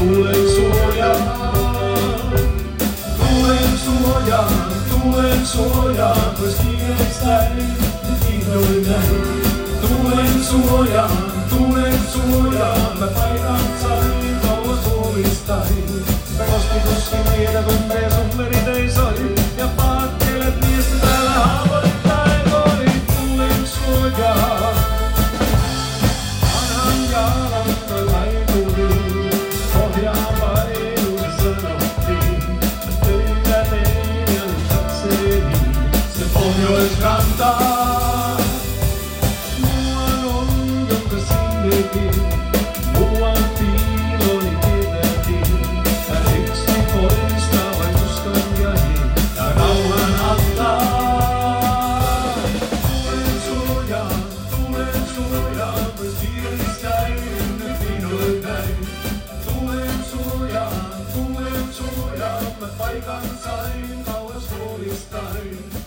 tulen suojaan. Tulen suojaan, pois kiirestäin, vihdoin näin. Tulen suojaan, mä paikan sain, kauas huomistain. Kosketuskin vielä tuntee sun veriteisoi, ja paattelet miestä täällä haavoittain. Voi tulen suojaan. Anhan jalan toi laituriin, pohjaa painun sanottiin. Töitä teidän katseeni, se Pohjoisrantaa. Muuan on, jonka sinnekin, muuan piiloni tietääkin. Hän yksin poistaa vain uskan ja niin, ja rauhan antaa. Tulen suojaan, pois kiiristäin, vihdoin näin. Tulen suojaan, mä paikan sain, kauas huolistain.